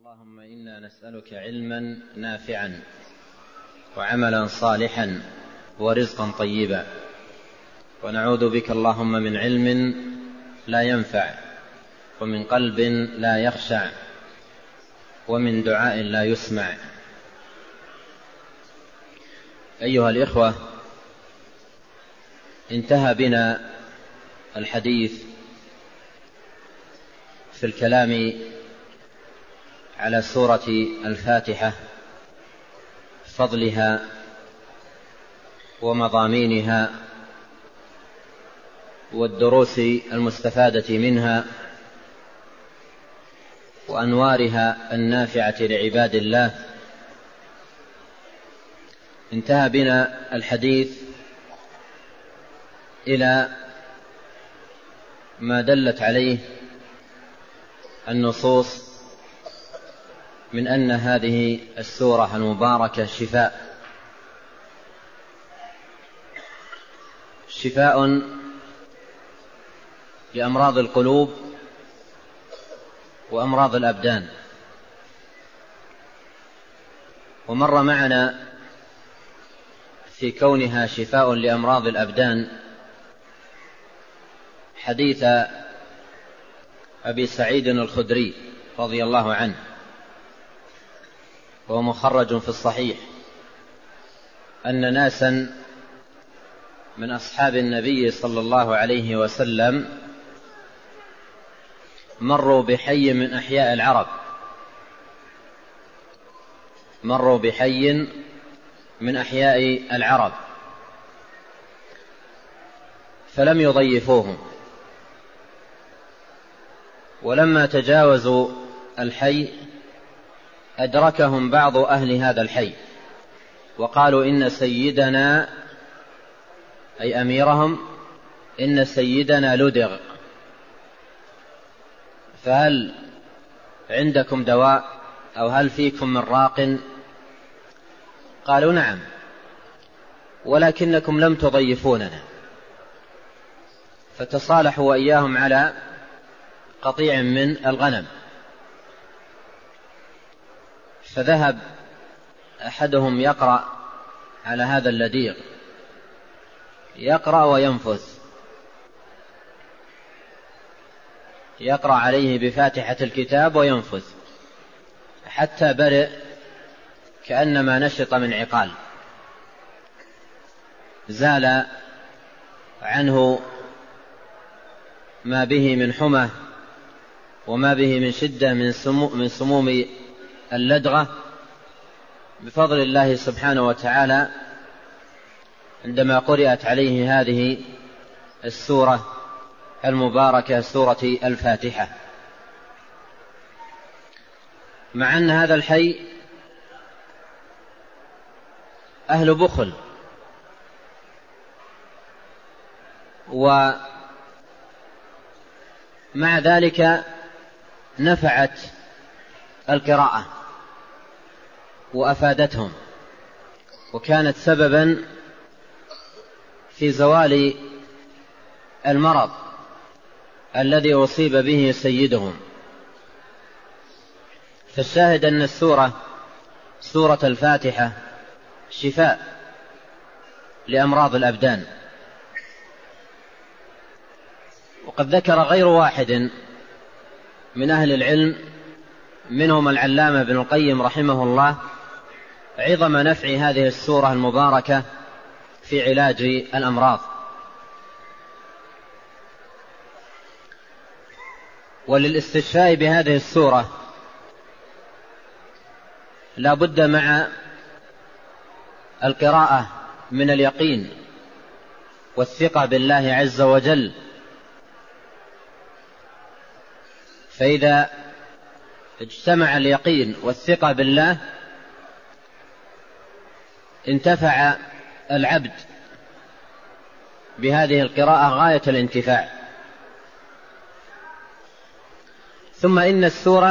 اللهم إنا نسألك علما نافعا وعملا صالحا ورزقا طيبا، ونعوذ بك اللهم من علم لا ينفع ومن قلب لا يخشع ومن دعاء لا يسمع. أيها الإخوة، انتهى بنا الحديث في الكلام على سورة الفاتحة، فضلها ومضامينها والدروس المستفادة منها وأنوارها النافعة لعباد الله. انتهى بنا الحديث إلى ما دلت عليه النصوص من أن هذه السورة المباركة شفاء لأمراض القلوب وأمراض الأبدان. ومر معنا في كونها شفاء لأمراض الأبدان حديث أبي سعيد الخدري رضي الله عنه، وهو مخرج في الصحيح، أن ناسا من أصحاب النبي صلى الله عليه وسلم مروا بحي من أحياء العرب، فلم يضيفوهم، ولما تجاوزوا الحي أدركهم بعض أهل هذا الحي وقالوا إن سيدنا، أي أميرهم، إن سيدنا لدغ، فهل عندكم دواء أو هل فيكم من راق؟ قالوا نعم، ولكنكم لم تضيفوننا. فتصالحوا وإياهم على قطيع من الغنم، فذهب أحدهم يقرأ على هذا اللديغ، يقرأ وينفذ، يقرأ عليه بفاتحة الكتاب وينفذ حتى برئ كأنما نشط من عقال، زال عنه ما به من حمى وما به من شدة من سموم اللدغة بفضل الله سبحانه وتعالى، عندما قرأت عليه هذه السورة المباركة، سورة الفاتحة. مع أن هذا الحي أهل بخل، ومع ذلك نفعت القراءة وأفادتهم، وكانت سببا في زوال المرض الذي أصيب به سيدهم. فالشاهد أن سورة الفاتحة شفاء لأمراض الأبدان. وقد ذكر غير واحد من أهل العلم، منهم العلامة ابن القيم رحمه الله، عظم نفع هذه السورة المباركة في علاج الأمراض. وللاستشفاء بهذه السورة لا بد مع القراءة من اليقين والثقة بالله عز وجل، فإذا اجتمع اليقين والثقة بالله انتفع العبد بهذه القراءة غاية الانتفاع. ثم إن السورة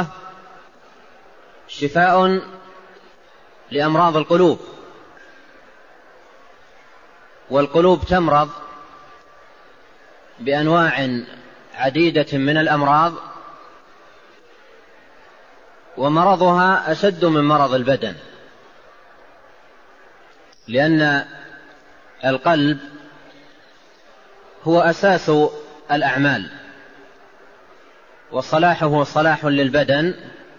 شفاء لأمراض القلوب، والقلوب تمرض بأنواع عديدة من الأمراض، ومرضها أشد من مرض البدن، لأن القلب هو أساس الأعمال، وصلاحه صلاح للبدن،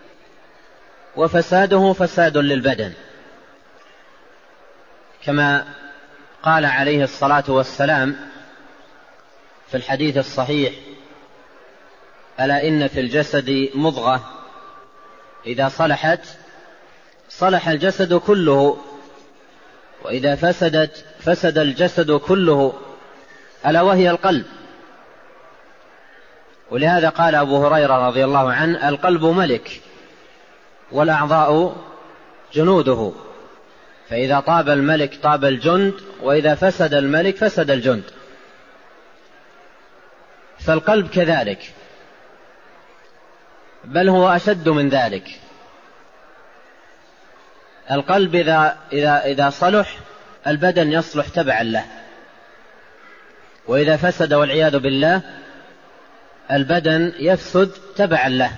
وفساده فساد للبدن، كما قال عليه الصلاة والسلام في الحديث الصحيح: ألا إن في الجسد مضغة إذا صلحت صلح الجسد كله، وإذا فسدت فسد الجسد كله، ألا وهي القلب. ولهذا قال أبو هريرة رضي الله عنه: القلب ملك والأعضاء جنوده، فإذا طاب الملك طاب الجند، وإذا فسد الملك فسد الجند. فالقلب كذلك، بل هو أشد من ذلك. القلب إذا صلح البدن يصلح تبعا له، وإذا فسد والعياذ بالله البدن يفسد تبعا له.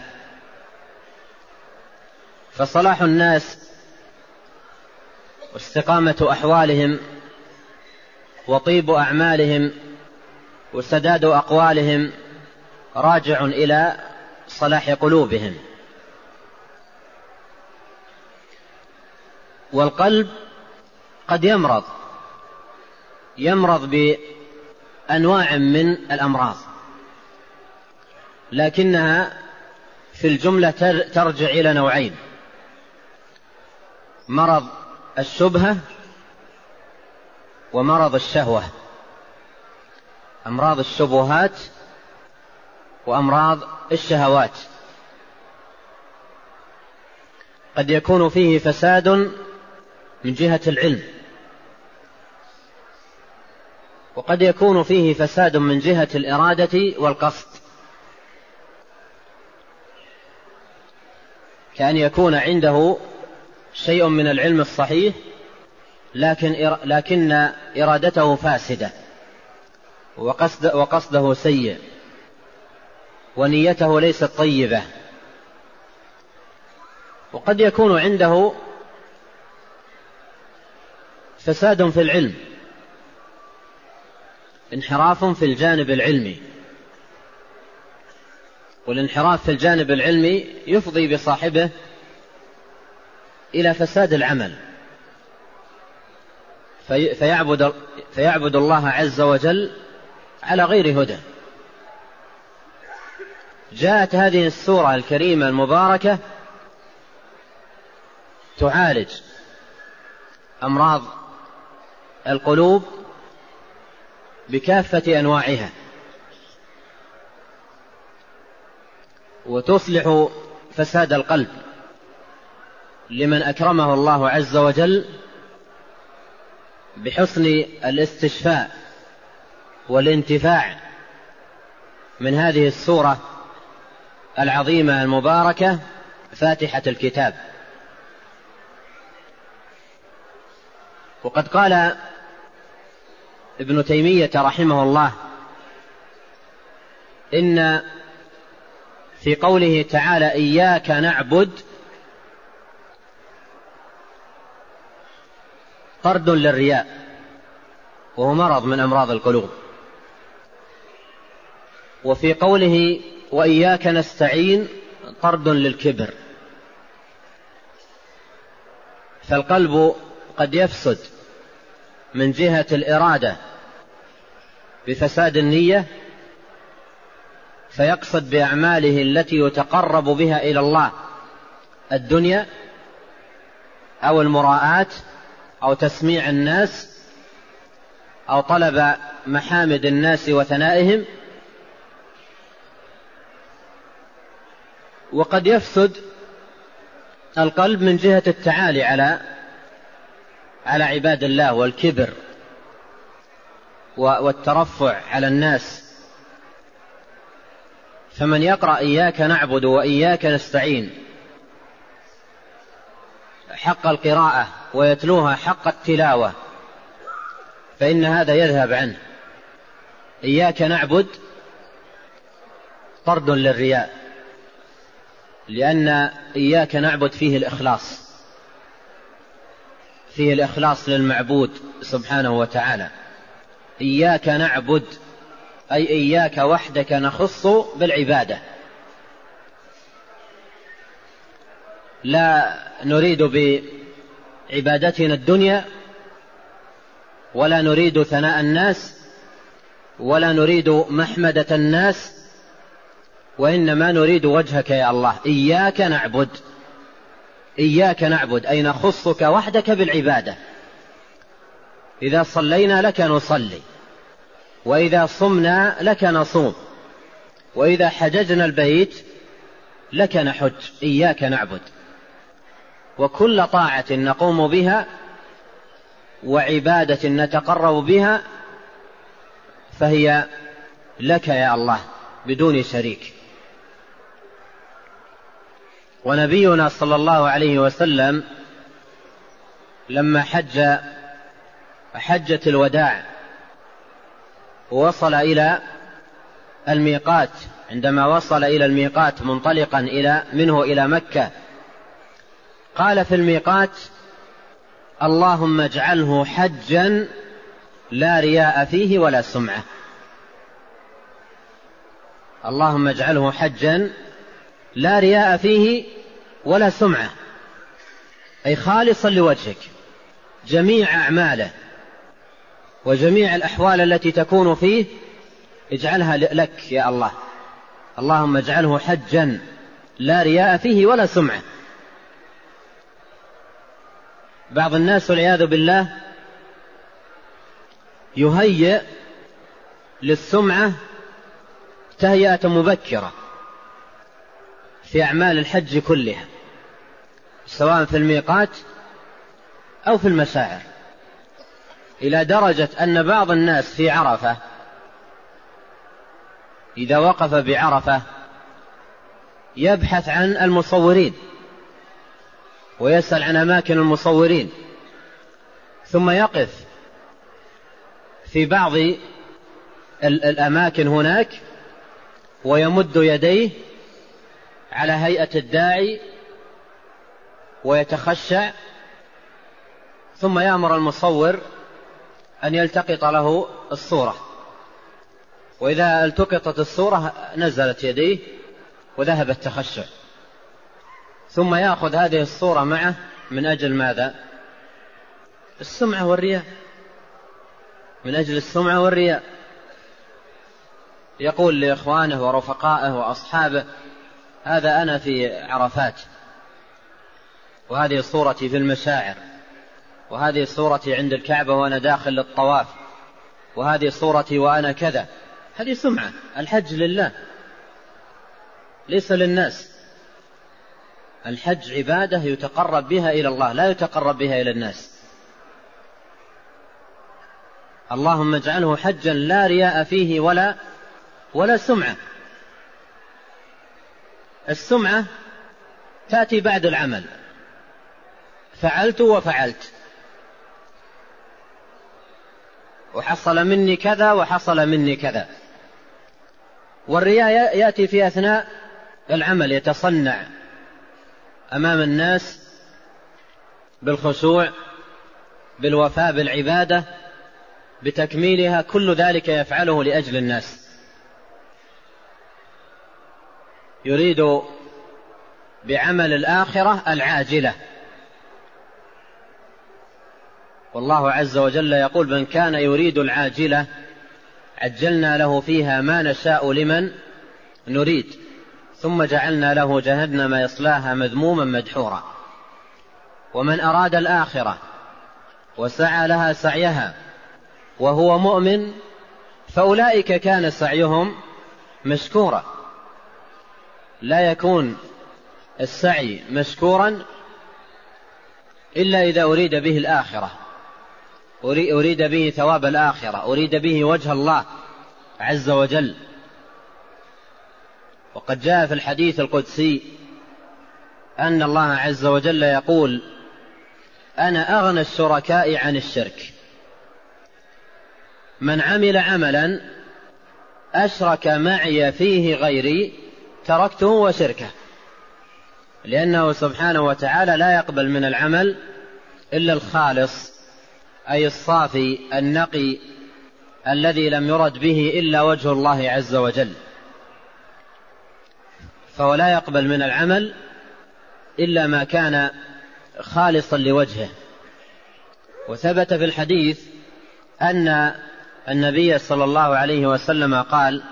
فصلاح الناس واستقامة أحوالهم وطيب أعمالهم وسداد أقوالهم راجع إلى صلاح قلوبهم. والقلب قد يمرض بأنواع من الأمراض، لكنها في الجملة ترجع إلى نوعين: مرض الشبهة ومرض الشهوة. أمراض الشبهات وأمراض الشهوات. قد يكون فيه فساد من جهة العلم، وقد يكون فيه فساد من جهة الإرادة والقصد، كأن يكون عنده شيء من العلم الصحيح لكن إرادته فاسدة، وقصده سيء، ونيته ليست طيبة. وقد يكون عنده فساد في العلم، انحراف في الجانب العلمي، والانحراف في الجانب العلمي يفضي بصاحبه إلى فساد العمل، فيعبد الله عز وجل على غير هدى. جاءت هذه السورة الكريمة المباركة تعالج أمراض القلوب بكافة أنواعها، وتصلح فساد القلب لمن أكرمه الله عز وجل بحسن الاستشفاء والانتفاع من هذه السورة العظيمة المباركة فاتحة الكتاب. وقد قال ابن تيمية رحمه الله إن في قوله تعالى إياك نعبد طرد للرياء، وهو مرض من أمراض القلوب. وفي قوله وإياك نستعين طرد للكبر. فالقلب قد يفسد من جهة الإرادة بفساد النية، فيقصد بأعماله التي يتقرب بها إلى الله الدنيا أو المراءات أو تسميع الناس أو طلب محامد الناس وثنائهم. وقد يفسد القلب من جهة التعالي على عباد الله والكبر والترفع على الناس. فمن يقرأ إياك نعبد وإياك نستعين حق القراءة ويتلوها حق التلاوة فإن هذا يذهب عنه. إياك نعبد طرد للرياء، لأن إياك نعبد فيه الإخلاص للمعبود سبحانه وتعالى. إياك نعبد أي إياك وحدك نخص بالعبادة، لا نريد بعبادتنا الدنيا، ولا نريد ثناء الناس، ولا نريد محمدة الناس، وإنما نريد وجهك يا الله. إياك نعبد أي نخصك وحدك بالعبادة. إذا صلينا لك نصلي، وإذا صمنا لك نصوم، وإذا حججنا البيت لك نحج. إياك نعبد، وكل طاعة نقوم بها وعبادة نتقرب بها فهي لك يا الله بدون شريك. ونبينا صلى الله عليه وسلم لما حجة الوداع ووصل إلى الميقات، عندما وصل إلى الميقات منطلقا منه إلى مكة، قال في الميقات: اللهم اجعله حجا لا رياء فيه ولا سمعة. اللهم اجعله حجا لا رياء فيه ولا سمعة، أي خالصا لوجهك. جميع أعماله وجميع الأحوال التي تكون فيه اجعلها لك يا الله. اللهم اجعله حجا لا رياء فيه ولا سمعة. بعض الناس والعياذ بالله يهيئ للسمعة تهيئة مبكرة في أعمال الحج كلها، سواء في الميقات أو في المشاعر، إلى درجة أن بعض الناس في عرفة إذا وقف بعرفة يبحث عن المصورين ويسأل عن أماكن المصورين، ثم يقف في بعض الأماكن هناك ويمد يديه على هيئة الداعي ويتخشع، ثم يأمر المصور أن يلتقط له الصورة، وإذا التقطت الصورة نزلت يديه وذهب التخشع، ثم يأخذ هذه الصورة معه من أجل ماذا؟ السمعة والرياء. من أجل السمعة والرياء يقول لإخوانه ورفقائه وأصحابه: هذا أنا في عرفات، وهذه صورتي في المشاعر، وهذه صورتي عند الكعبة وأنا داخل للطواف، وهذه صورتي وأنا كذا. هذه سمعة. الحج لله ليس للناس. الحج عبادة يتقرب بها إلى الله، لا يتقرب بها إلى الناس. اللهم اجعله حجا لا رياء فيه ولا سمعة. السمعة تأتي بعد العمل، فعلت وفعلت، وحصل مني كذا وحصل مني كذا. والرياء يأتي في أثناء العمل، يتصنع أمام الناس بالخشوع، بالوفاء بالعبادة، بتكميلها، كل ذلك يفعله لأجل الناس. يريد بعمل الآخرة العاجلة. والله عز وجل يقول: من كان يريد العاجلة عجلنا له فيها ما نشاء لمن نريد ثم جعلنا له جهنم يصلاها مذموما مدحورا. ومن أراد الآخرة وسعى لها سعيها وهو مؤمن فأولئك كان سعيهم مشكورا. لا يكون السعي مشكورا إلا إذا أريد به الآخرة، أريد به ثواب الآخرة، أريد به وجه الله عز وجل. وقد جاء في الحديث القدسي أن الله عز وجل يقول: أنا أغنى الشركاء عن الشرك، من عمل عملا أشرك معي فيه غيري تركته وشركه. لأنه سبحانه وتعالى لا يقبل من العمل إلا الخالص، أي الصافي النقي الذي لم يرد به إلا وجه الله عز وجل، فهو لا يقبل من العمل إلا ما كان خالصا لوجهه. وثبت في الحديث أن النبي صلى الله عليه وسلم قال: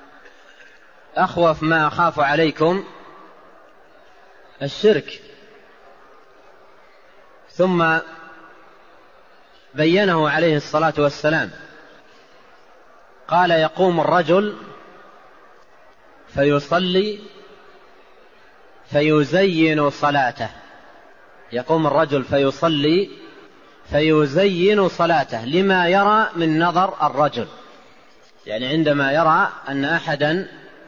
أخوف ما أخاف عليكم الشرك، ثم بينه عليه الصلاة والسلام، قال: يقوم الرجل فيصلي فيزين صلاته، يقوم الرجل فيصلي فيزين صلاته لما يرى من نظر الرجل، يعني عندما يرى أن أحدا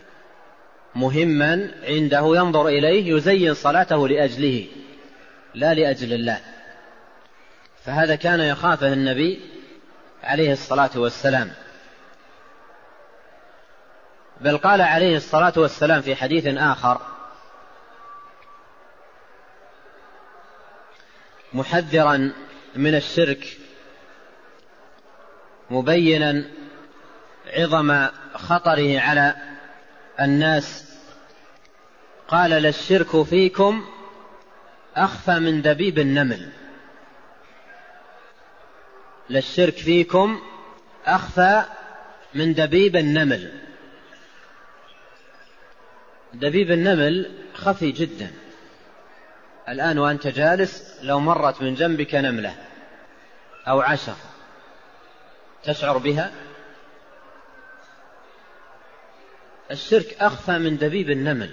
مهما عنده ينظر إليه يزين صلاته لأجله لا لأجل الله. فهذا كان يخافه النبي عليه الصلاة والسلام. بل قال عليه الصلاة والسلام في حديث آخر محذرا من الشرك، مبينا عظم خطره على الناس، قال: للشرك فيكم أخفى من دبيب النمل. للشرك فيكم أخفى من دبيب النمل. دبيب النمل خفي جدا. الآن وأنت جالس لو مرت من جنبك نملة أو 10 تشعر بها؟ الشرك أخفى من دبيب النمل.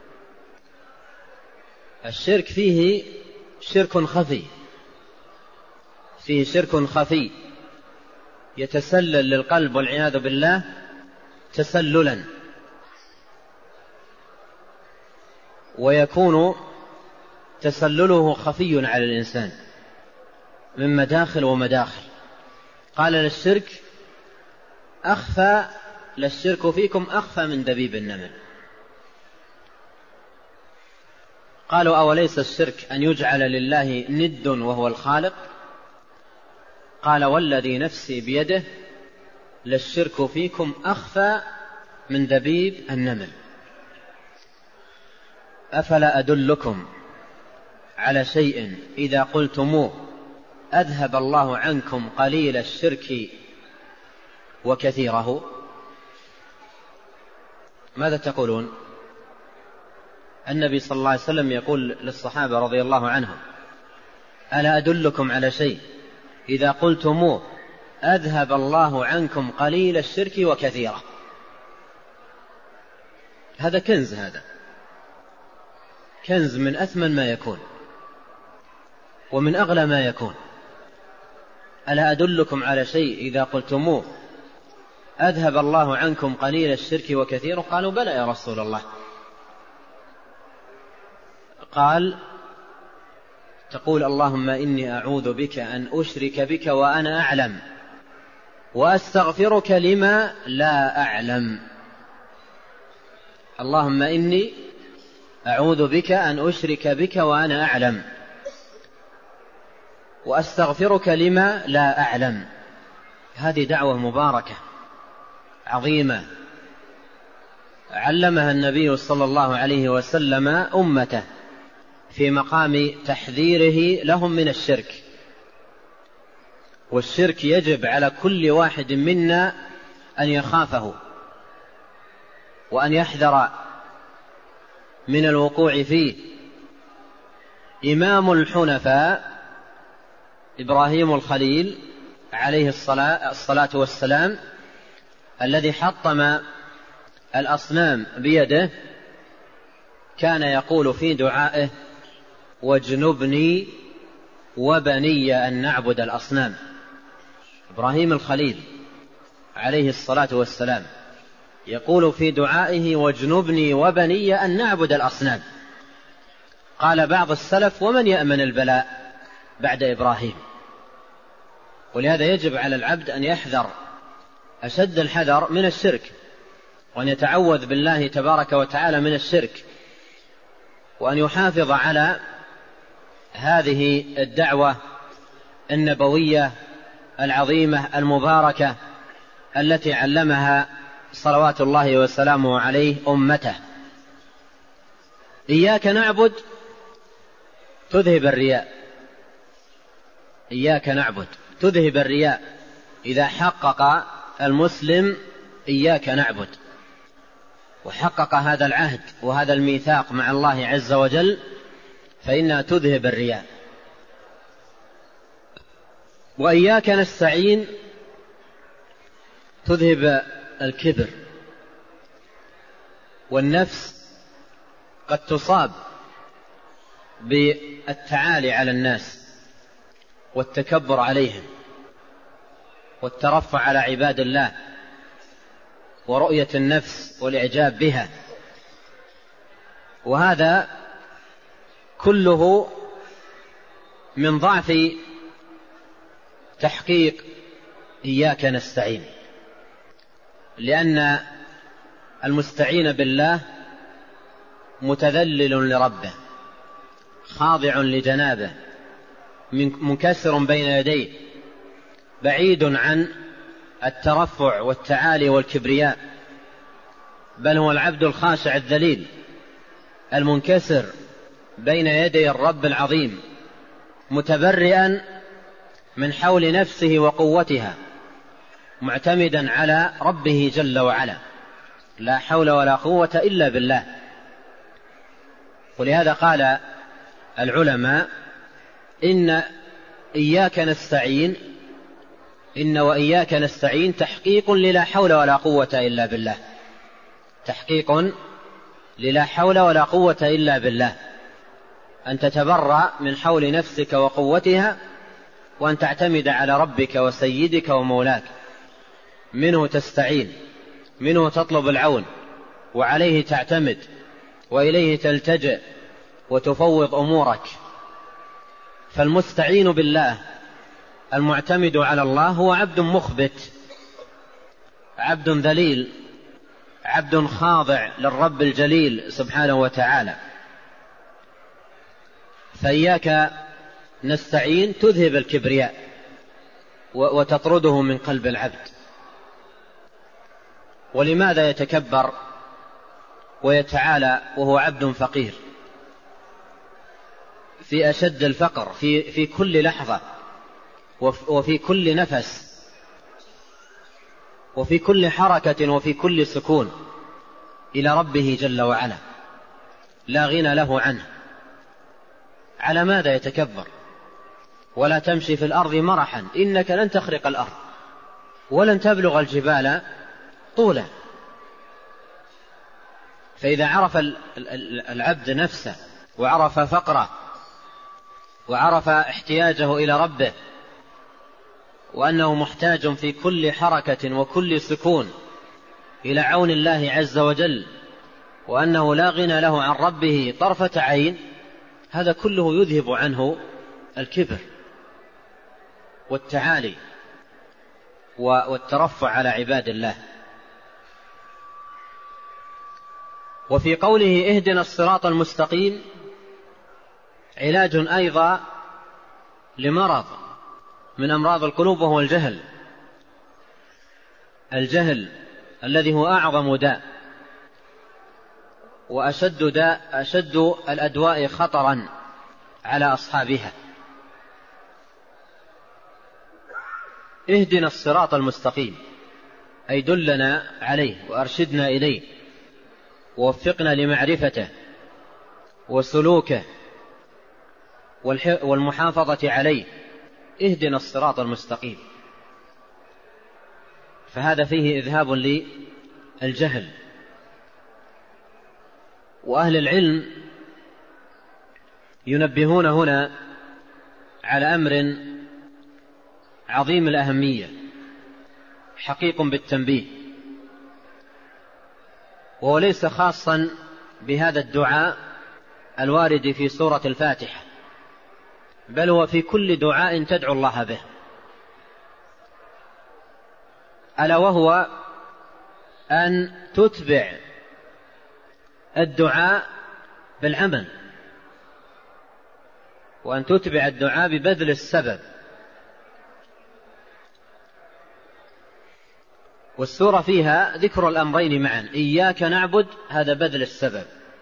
الشرك فيه شرك خفي، فيه شرك خفي يتسلل للقلب والعياذ بالله تسللا، ويكون تسلله خفي على الإنسان من مداخل ومداخل. قال: للشرك أخفى، للشرك فيكم أخفى من دبيب النمل. قالوا: أوليس الشرك أن يجعل لله ند وهو الخالق؟ قال: والذي نفسي بيده للشرك فيكم أخفى من دبيب النمل. أفلا أدلكم على شيء إذا قلتموه أذهب الله عنكم قليل الشرك وكثيره؟ ماذا تقولون؟ النبي صلى الله عليه وسلم يقول للصحابة رضي الله عنهم: ألا أدلكم على شيء إذا قلتموه أذهب الله عنكم قليل الشرك وكثيره؟ هذا كنز، هذا كنز من أثمن ما يكون ومن أغلى ما يكون. ألا أدلكم على شيء إذا قلتموه أذهب الله عنكم قليل الشرك وكثيره؟ قالوا: بلى يا رسول الله. قال: تقول: اللهم إني أعوذ بك أن أشرك بك وأنا أعلم، وأستغفرك لما لا أعلم. اللهم إني أعوذ بك أن أشرك بك وأنا أعلم، وأستغفرك لما لا أعلم. هذه دعوة مباركة عظيمة علمها النبي صلى الله عليه وسلم أمته في مقام تحذيره لهم من الشرك. والشرك يجب على كل واحد منا أن يخافه وأن يحذر من الوقوع فيه. إمام الحنفاء إبراهيم الخليل عليه الصلاة والسلام الذي حطم الأصنام بيده كان يقول في دعائه: واجنبني وبني أن نعبد الأصنام. إبراهيم الخليل عليه الصلاة والسلام يقول في دعائه: واجنبني وبني أن نعبد الأصنام. قال بعض السلف: ومن يأمن البلاء بعد إبراهيم؟ ولهذا يجب على العبد أن يحذر أشد الحذر من الشرك، وأن يتعوذ بالله تبارك وتعالى من الشرك. وأن يحافظ على هذه الدعوة النبوية العظيمة المباركة التي علمها صلوات الله وسلامه عليه أمته. إياك نعبد تذهب الرياء، إياك نعبد تذهب الرياء. إذا حقق المسلم إياك نعبد وحقق هذا العهد وهذا الميثاق مع الله عز وجل فإنها تذهب الرياء. وإياك نستعين تذهب الكبر، والنفس قد تصاب بالتعالي على الناس والتكبر عليهم والترفع على عباد الله ورؤية النفس والإعجاب بها، وهذا كله من ضعف تحقيق إياك نستعين، لأن المستعين بالله متذلل لربه خاضع لجنابه منكسر بين يديه بعيد عن الترفع والتعالي والكبرياء، بل هو العبد الخاشع الذليل المنكسر بين يدي الرب العظيم متبرئا من حول نفسه وقوتها معتمدا على ربه جل وعلا، لا حول ولا قوة إلا بالله. ولهذا قال العلماء إن إياك نستعين، إن وإياك نستعين تحقيق للا حول ولا قوة إلا بالله، تحقيق للا حول ولا قوة إلا بالله، أن تتبرأ من حول نفسك وقوتها وأن تعتمد على ربك وسيدك ومولاك، منه تستعين، منه تطلب العون، وعليه تعتمد وإليه تلتجئ وتفوض أمورك. فالمستعين بالله المعتمد على الله هو عبد مخبت، عبد ذليل، عبد خاضع للرب الجليل سبحانه وتعالى. فإياك نستعين تذهب الكبرياء وتطرده من قلب العبد. ولماذا يتكبر ويتعالى وهو عبد فقير في أشد الفقر في كل لحظة وفي كل نفس وفي كل حركة وفي كل سكون إلى ربه جل وعلا لا غنى له عنه؟ على ماذا يتكبر؟ ولا تمشي في الأرض مرحا إنك لن تخرق الأرض ولن تبلغ الجبال طولا. فإذا عرف العبد نفسه وعرف فقره وعرف احتياجه إلى ربه وأنه محتاج في كل حركة وكل سكون إلى عون الله عز وجل، وأنه لا غنى له عن ربه طرفة عين، هذا كله يذهب عنه الكبر والتعالي والترفع على عباد الله. وفي قوله اهدنا الصراط المستقيم علاج أيضا لمرض من أمراض القلوب وهو الجهل، الجهل الذي هو أعظم داء وأشد داء، أشد الأدواء خطرا على أصحابها. اهدنا الصراط المستقيم أي دلنا عليه وأرشدنا إليه ووفقنا لمعرفته وسلوكه والمحافظة عليه. اهدنا الصراط المستقيم، فهذا فيه إذهاب للجهل. وأهل العلم ينبهون هنا على أمر عظيم الأهمية حقيق بالتنبيه، وهو ليس خاصا بهذا الدعاء الوارد في سورة الفاتحة، بل هو في كل دعاء تدعو الله به، ألا وهو أن تتبع الدعاء بالعمل، وأن تتبع الدعاء ببذل السبب. والسورة فيها ذكر الأمرين معا، إياك نعبد هذا بذل السبب،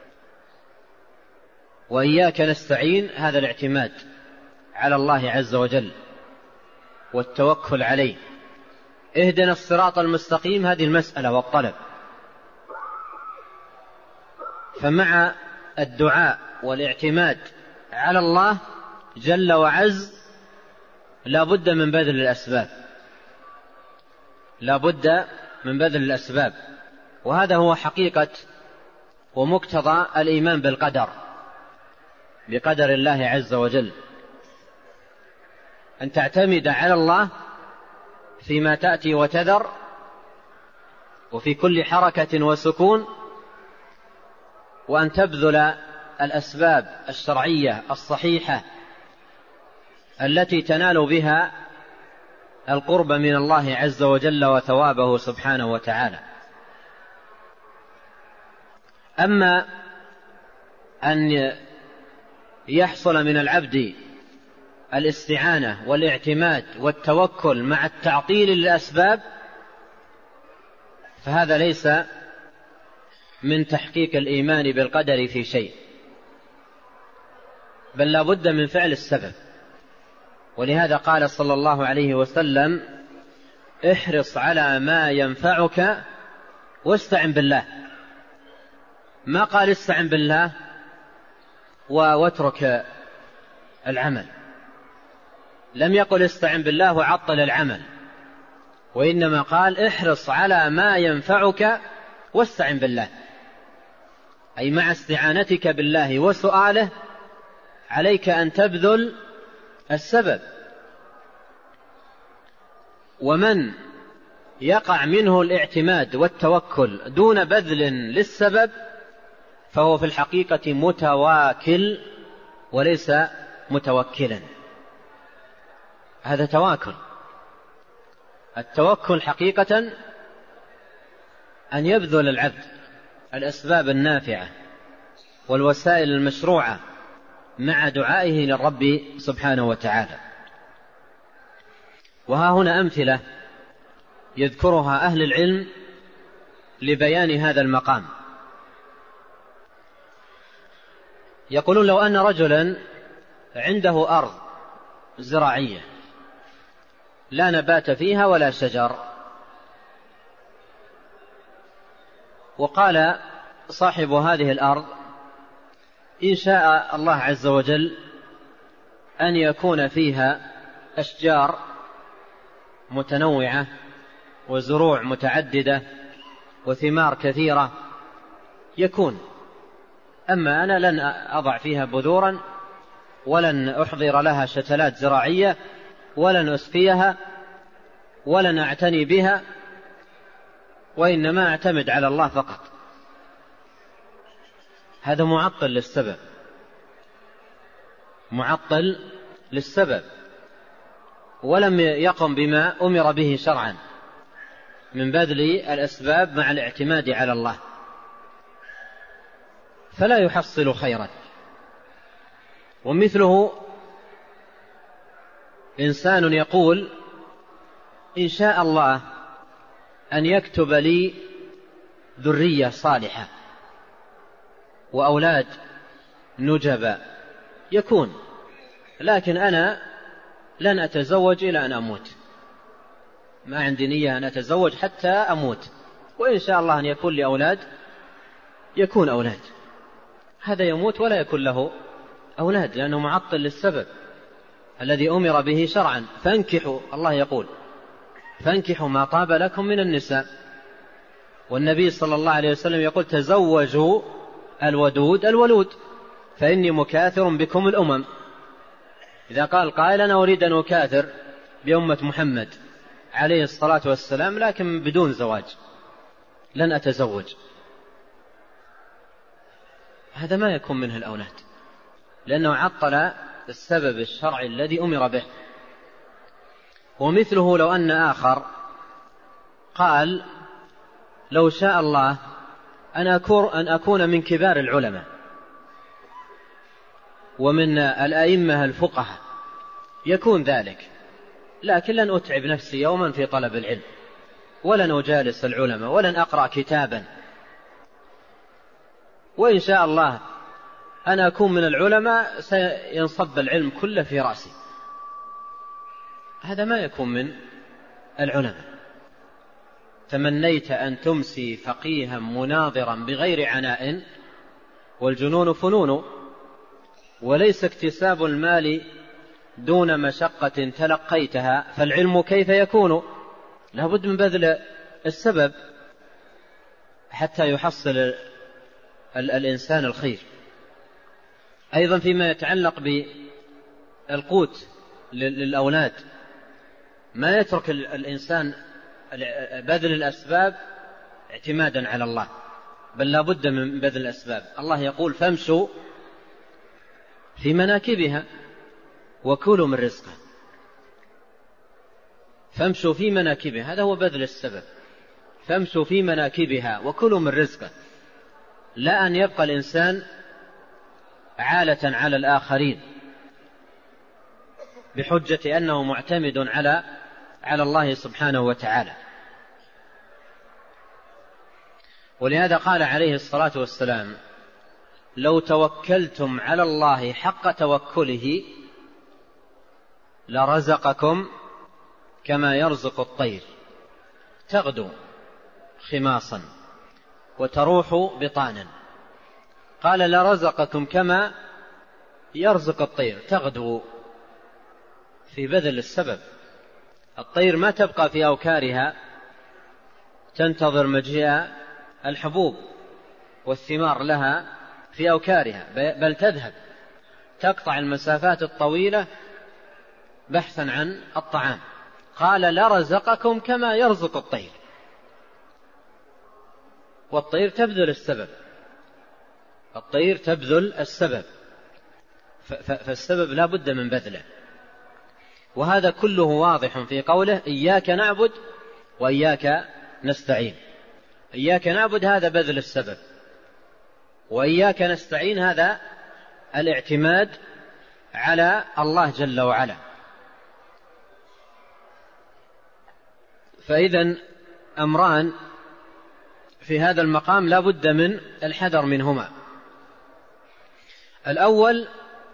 وإياك نستعين هذا الاعتماد على الله عز وجل والتوكل عليه. اهدنا الصراط المستقيم هذه المسألة والطلب. فمع الدعاء والاعتماد على الله جل وعز لا بد من بذل الأسباب، لا بد من بذل الأسباب. وهذا هو حقيقة ومقتضى الإيمان بالقدر، بقدر الله عز وجل، أن تعتمد على الله فيما تأتي وتذر، وفي كل حركة وسكون، وأن تبذل الأسباب الشرعية الصحيحة التي تنال بها القرب من الله عز وجل وثوابه سبحانه وتعالى. أما أن يحصل من العبد الاستعانة والاعتماد والتوكل مع التعطيل للأسباب، فهذا ليس من تحقيق الإيمان بالقدر في شيء، بل لا بد من فعل السبب. ولهذا قال صلى الله عليه وسلم: احرص على ما ينفعك واستعن بالله. ما قال استعن بالله واترك العمل، لم يقل استعن بالله وعطل العمل، وإنما قال احرص على ما ينفعك واستعن بالله، أي مع استعانتك بالله وسؤاله عليك أن تبذل السبب. ومن يقع منه الاعتماد والتوكل دون بذل للسبب فهو في الحقيقة متواكل وليس متوكلا. هذا تواكل. التوكل حقيقة أن يبذل العبد الأسباب النافعة والوسائل المشروعة مع دعائه للرب سبحانه وتعالى. وها هنا أمثلة يذكرها أهل العلم لبيان هذا المقام. يقولون: لو أن رجلا عنده أرض زراعية لا نبات فيها ولا شجر، وقال صاحب هذه الأرض: إن شاء الله عز وجل أن يكون فيها أشجار متنوعة وزروع متعددة وثمار كثيرة يكون، أما أنا لن أضع فيها بذورا ولن أحضر لها شتلات زراعية ولن أسقيها ولن أعتني بها، وإنما أعتمد على الله فقط. هذا معطل للسبب، معطل للسبب، ولم يقم بما أمر به شرعا من بذل الأسباب مع الاعتماد على الله، فلا يحصل خيرا. ومثله إنسان يقول: إن شاء الله أن يكتب لي ذرية صالحة وأولاد نجبا يكون، لكن أنا لن أتزوج إلى أن أموت، ما عندي نية أن أتزوج حتى أموت، وإن شاء الله أن يكون لي أولاد يكون أولاد. هذا يموت ولا يكون له أولاد لأنه معطل للسبب الذي أمر به شرعا. فانكحوا، الله يقول: فانكحوا ما طاب لكم من النساء. والنبي صلى الله عليه وسلم يقول: تزوجوا الودود الولود فإني مكاثر بكم الأمم. إذا قال قائل: أنا أريد أن أكاثر بأمة محمد عليه الصلاة والسلام لكن بدون زواج، لن أتزوج، هذا ما يكون منه الأولاد، لأنه عطل السبب الشرعي الذي أمر به. ومثله لو أن آخر قال: لو شاء الله أن أكون من كبار العلماء، ومن الأئمة الفقهاء يكون ذلك، لكن لن أتعب نفسي يوما في طلب العلم، ولن أجالس العلماء، ولن أقرأ كتابا، وإن شاء الله أنا أكون من العلماء سينصب العلم كله في رأسي. هذا ما يكون من العلماء. تمنيت أن تمسي فقيها مناظرا بغير عناء، والجنون فنون، وليس اكتساب المال دون مشقة تلقيتها، فالعلم كيف يكون؟ لا بد من بذل السبب حتى يحصل الإنسان الخير. أيضا فيما يتعلق بالقوت للأولاد، ما يترك الإنسان بذل الأسباب اعتمادا على الله، بل لا بد من بذل الأسباب. الله يقول فامشوا في مناكبها وكلوا من رزقه، فامشوا في مناكبها، هذا هو بذل السبب، فامشوا في مناكبها وكلوا من رزقه، لا أن يبقى الإنسان عالة على الآخرين بحجة أنه معتمد على الله سبحانه وتعالى. ولهذا قال عليه الصلاة والسلام: لو توكلتم على الله حق توكله لرزقكم كما يرزق الطير تغدو خماصا وتروح بطانا. قال لرزقكم كما يرزق الطير، تغدو في بذل السبب. الطير ما تبقى في أوكارها تنتظر مجيء الحبوب والثمار لها في أوكارها، بل تذهب تقطع المسافات الطويلة بحثا عن الطعام. قال لرزقكم كما يرزق الطير، والطير تبذل السبب، الطير تبذل السبب، فالسبب لا بد من بذله. وهذا كله واضح في قوله إياك نعبد وإياك نستعين. إياك نعبد هذا بذل السبب، وإياك نستعين هذا الاعتماد على الله جل وعلا. فإذن أمران في هذا المقام لا بد من الحذر منهما. الأول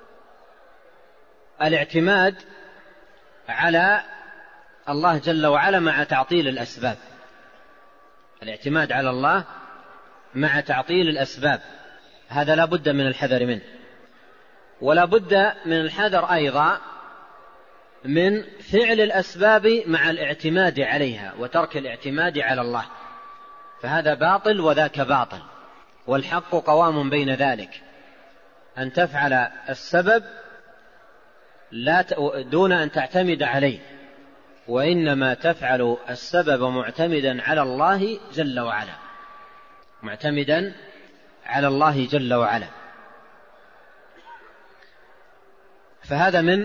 الاعتماد على الله جل وعلا مع تعطيل الأسباب، الاعتماد على الله مع تعطيل الأسباب، هذا لا بد من الحذر منه. ولا بد من الحذر أيضا من فعل الأسباب مع الاعتماد عليها وترك الاعتماد على الله، فهذا باطل وذاك باطل، والحق قوام بين ذلك، أن تفعل السبب دون أن تعتمد عليه، وإنما تفعل السبب معتمدا على الله جل وعلا، معتمدا على الله جل وعلا. فهذا من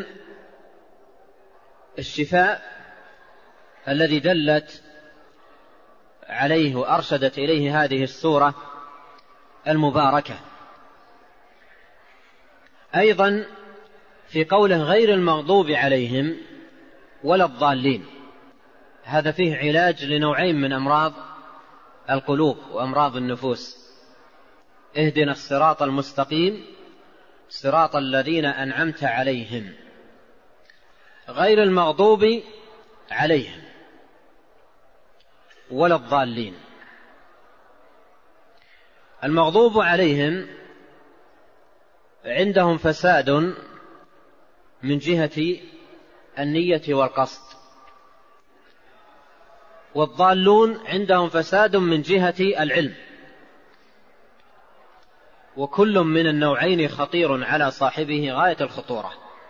الشفاء الذي دلت عليه وأرشدت إليه هذه السورة المباركة. أيضا في قوله غير المغضوب عليهم ولا الضالين، هذا فيه علاج لنوعين من أمراض القلوب وأمراض النفوس. اهدنا الصراط المستقيم صراط الذين أنعمت عليهم غير المغضوب عليهم ولا الضالين. المغضوب عليهم عندهم فساد من جهة النية والقصد، والضالون عندهم فساد من جهة العلم، وكل من النوعين خطير على صاحبه غاية الخطورة.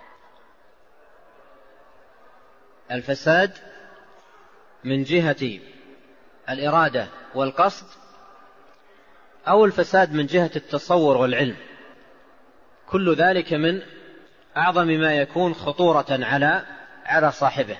الفساد من جهة الإرادة والقصد، أو الفساد من جهة التصور والعلم، كل ذلك من أعظم ما يكون خطورة على صاحبه.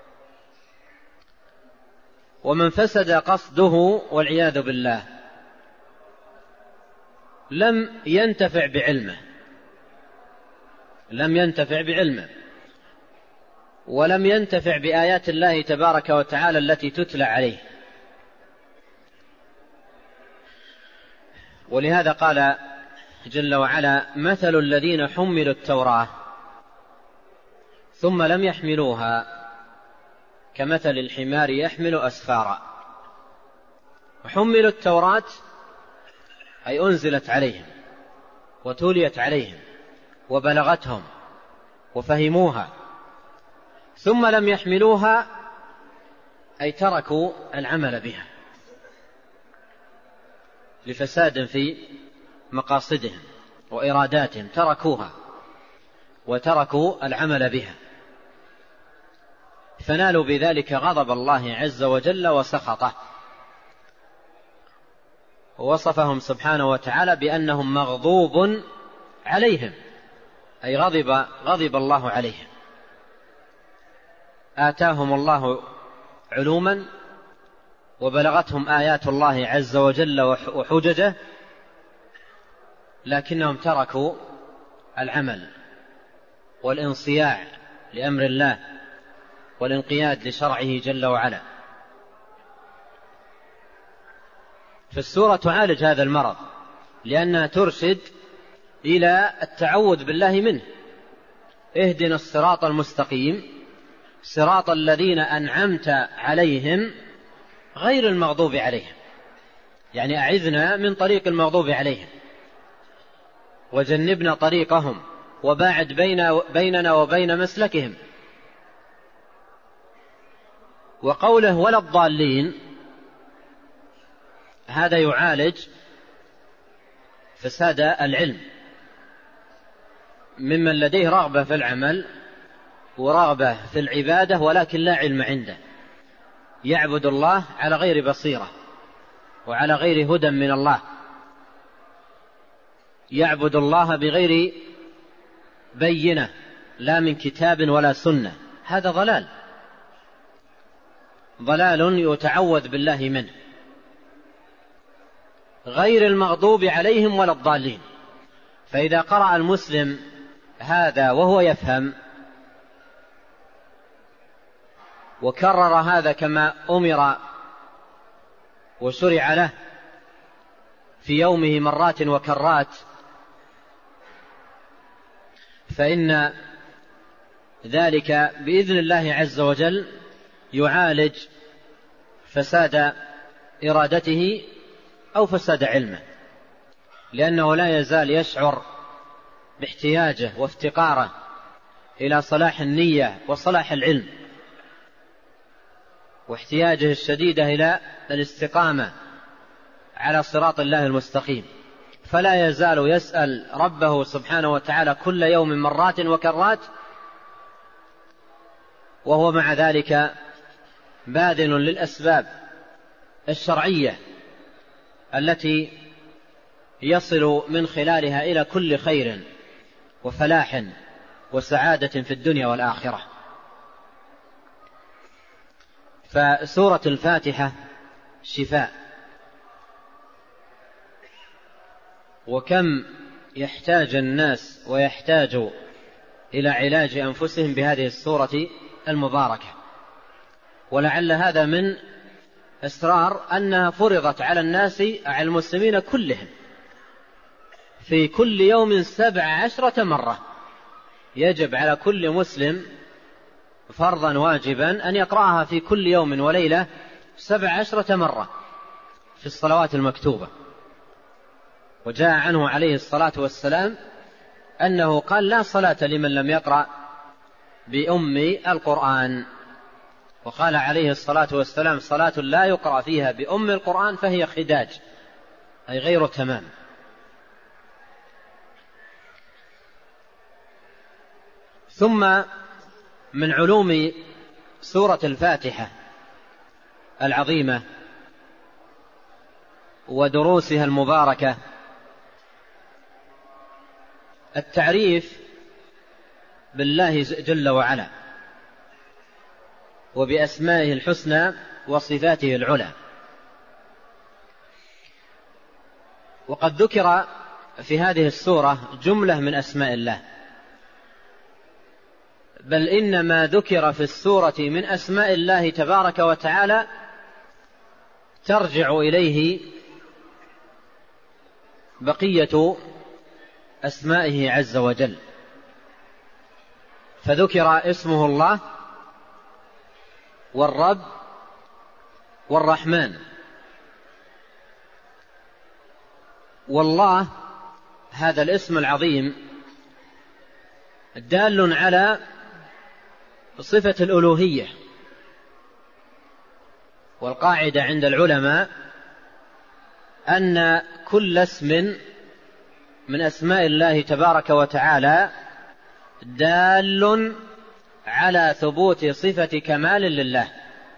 ومن فسد قصده والعياذ بالله لم ينتفع بعلمه، لم ينتفع بعلمه، ولم ينتفع بآيات الله تبارك وتعالى التي تتلى عليه. ولهذا قال جل وعلا: مثل الذين حملوا التوراة ثم لم يحملوها كمثل الحمار يحمل أسفارا. وحملوا التوراة أي أنزلت عليهم وتوليت عليهم وبلغتهم وفهموها، ثم لم يحملوها أي تركوا العمل بها لفساد في مقاصدهم وإراداتهم، تركوها وتركوا العمل بها، فنالوا بذلك غضب الله عز وجل وسخطه. ووصفهم سبحانه وتعالى بأنهم مغضوب عليهم، أي غضب الله عليهم. آتاهم الله علوما وبلغتهم آيات الله عز وجل وحججه، لكنهم تركوا العمل والانصياع لأمر الله والانقياد لشرعه جل وعلا. فالسورة تعالج هذا المرض لأنها ترشد إلى التعوذ بالله منه. اهدنا الصراط المستقيم صراط الذين أنعمت عليهم غير المغضوب عليهم، يعني أعذنا من طريق المغضوب عليهم وجنبنا طريقهم وباعد بيننا وبين مسلكهم. وقوله ولا الضالين هذا يعالج فساد العلم ممن لديه رغبة في العمل ورغبة في العبادة ولكن لا علم عنده، يعبد الله على غير بصيرة وعلى غير هدى من الله، يعبد الله بغير بينة لا من كتاب ولا سنة. هذا ضلال يتعوذ بالله منه. غير المغضوب عليهم ولا الضالين. فإذا قرأ المسلم هذا وهو يفهم وكرر هذا كما أمر وشرع له في يومه مرات وكرات، فإن ذلك بإذن الله عز وجل يعالج فساد إرادته أو فساد علمه، لأنه لا يزال يشعر باحتياجه وافتقاره إلى صلاح النية وصلاح العلم، واحتياجه الشديد إلى الاستقامة على صراط الله المستقيم، فلا يزال يسأل ربه سبحانه وتعالى كل يوم مرات وكرات، وهو مع ذلك باذل للأسباب الشرعية التي يصل من خلالها إلى كل خير وفلاح وسعادة في الدنيا والآخرة. فسورة الفاتحة شفاء، وكم يحتاج الناس ويحتاج إلى علاج أنفسهم بهذه السورة المباركة. ولعل هذا من أسرار أنها فرضت على الناس على المسلمين كلهم في كل يوم 17 مرة. يجب على كل مسلم فرضا واجبا أن يقرأها في كل يوم وليلة 17 مرة في الصلوات المكتوبة. وجاء عنه عليه الصلاة والسلام أنه قال لا صلاة لمن لم يقرأ بأم القرآن. وقال عليه الصلاة والسلام صلاة لا يقرأ فيها بأم القرآن فهي خداج، أي غير تمام. ثم من علوم سورة الفاتحة العظيمة ودروسها المباركة التعريف بالله جل وعلا وبأسمائه الحسنى وصفاته العلى. وقد ذكر في هذه السورة جملة من أسماء الله بل إنما ذكر في السورة من أسماء الله تبارك وتعالى ترجع إليه بقية أسمائه عز وجل. فذكر اسمه الله والرب والرحمن. والله هذا الاسم العظيم دال على صفة الألوهية، والقاعدة عند العلماء أن كل اسم من أسماء الله تبارك وتعالى دال على ثبوت صفة كمال لله.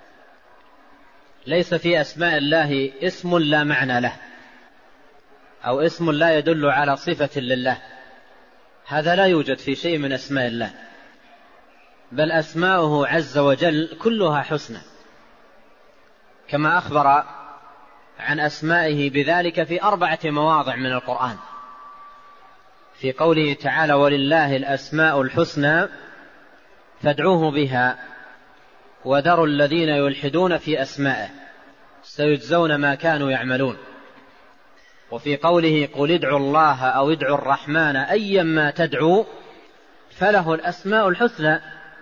ليس في أسماء الله اسم لا معنى له، أو اسم لا يدل على صفة لله، هذا لا يوجد في شيء من أسماء الله، بل أسماؤه عز وجل كلها حسنى، كما أخبر عن أسمائه بذلك في 4 مواضع من القرآن، في قوله تعالى: ولله الأسماء الحسنى فادعوه بها وذروا الذين يلحدون في أسمائه سيجزون ما كانوا يعملون. وفي قوله: قل ادعوا الله أو ادعوا الرحمن أيما تدعوا فله الأسماء الحسنى.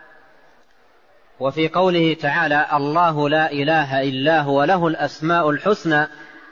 وفي قوله تعالى: الله لا إله إلا هو له الأسماء الحسنى.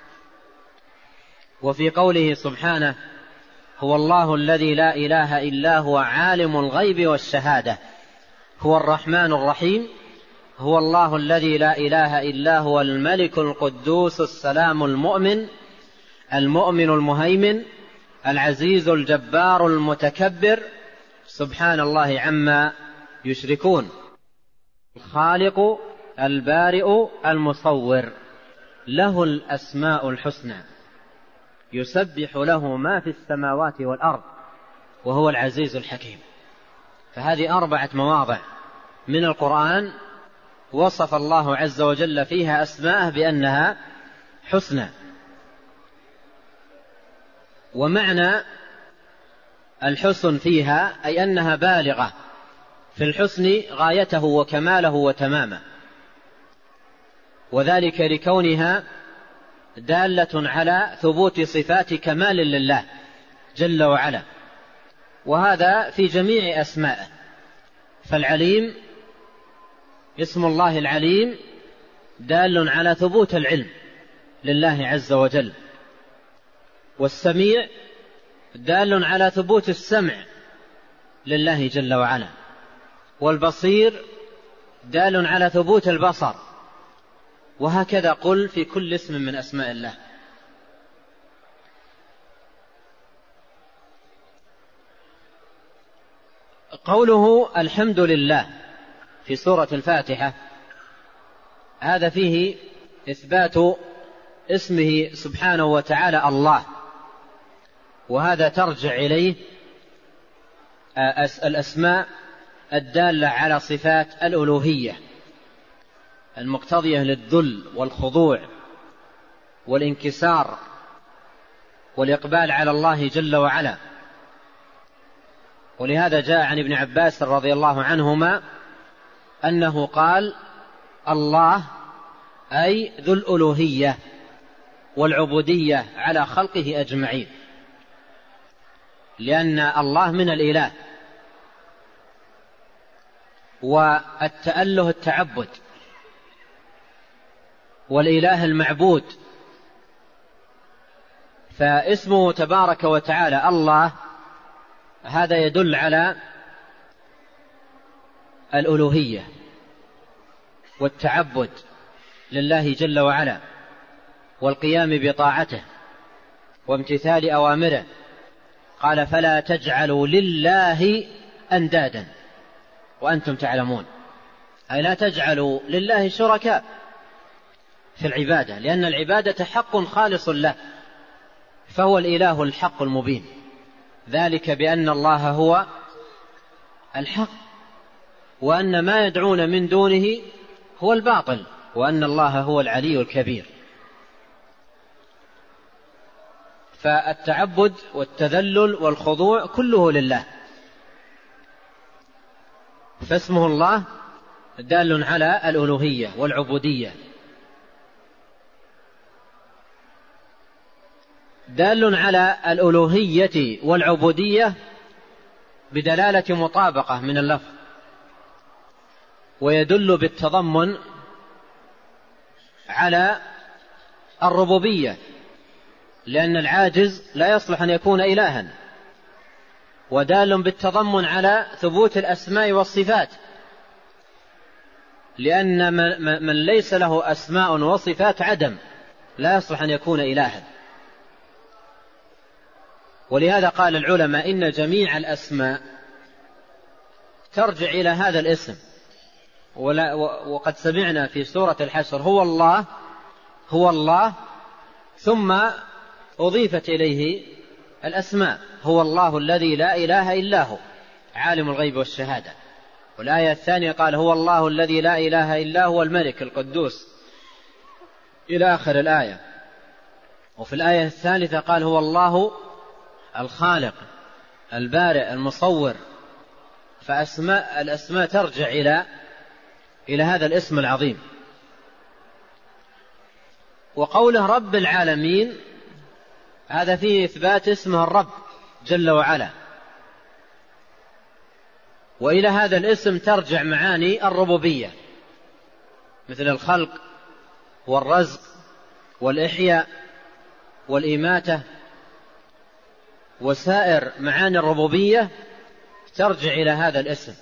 وفي قوله سبحانه: هو الله الذي لا إله إلا هو عالم الغيب والشهادة هو الرحمن الرحيم هو الله الذي لا إله إلا هو الملك القدوس السلام المؤمن المهيمن العزيز الجبار المتكبر سبحان الله عما يشركون الخالق البارئ المصور له الأسماء الحسنى يسبح له ما في السماوات والأرض وهو العزيز الحكيم. فهذه 4 مواضع من القرآن وصف الله عز وجل فيها أسماءه بأنها حسنى. ومعنى الحسن فيها أي أنها بالغة في الحسن غايته وكماله وتمامه، وذلك لكونها دالة على ثبوت صفات كمال لله جل وعلا، وهذا في جميع أسمائه. فالعليم اسم الله العليم دال على ثبوت العلم لله عز وجل، والسميع دال على ثبوت السمع لله جل وعلا، والبصير دال على ثبوت البصر، وهكذا قل في كل اسم من أسماء الله. قوله الحمد لله في سورة الفاتحة هذا فيه إثبات اسمه سبحانه وتعالى الله، وهذا ترجع إليه الأسماء الدالة على صفات الألوهية المقتضية للذل والخضوع والانكسار والإقبال على الله جل وعلا. ولهذا جاء عن ابن عباس رضي الله عنهما أنه قال: الله أي ذو الألوهية والعبودية على خلقه أجمعين، لأن الله من الإله، والتأله التعبد، والإله المعبود. فاسمه تبارك وتعالى الله هذا يدل على الألوهية والتعبد لله جل وعلا، والقيام بطاعته وامتثال أوامره. قال: فلا تجعلوا لله أندادا وأنتم تعلمون، أي لا تجعلوا لله شركاء في العبادة، لأن العبادة حق خالص له، فهو الإله الحق المبين، ذلك بأن الله هو الحق، وأن ما يدعون من دونه هو الباطل، وأن الله هو العلي الكبير. فالتعبد والتذلل والخضوع كله لله. فاسمه الله دال على الألوهية والعبودية، دال على الألوهية والعبودية بدلالة مطابقة من اللفظ، ويدل بالتضمن على الربوبية، لأن العاجز لا يصلح أن يكون إلها، ودال بالتضمن على ثبوت الأسماء والصفات، لأن من ليس له أسماء وصفات عدم، لا يصلح أن يكون إلها. ولهذا قال العلماء إن جميع الأسماء ترجع إلى هذا الاسم. وقد سمعنا في سورة الحشر هو الله ثم أضيفت إليه الأسماء، هو الله الذي لا إله إلا هو عالم الغيب والشهادة. والآية الثانية قال هو الله الذي لا إله إلا هو الملك القدوس إلى آخر الآية. وفي الآية الثالثة قال هو الله الخالق البارئ المصور. الأسماء ترجع إلى هذا الاسم العظيم. وقوله رب العالمين هذا فيه إثبات اسمه الرب جل وعلا، وإلى هذا الاسم ترجع معاني الربوبية مثل الخلق والرزق والإحياء والإماتة، وسائر معاني الربوبية ترجع إلى هذا الاسم.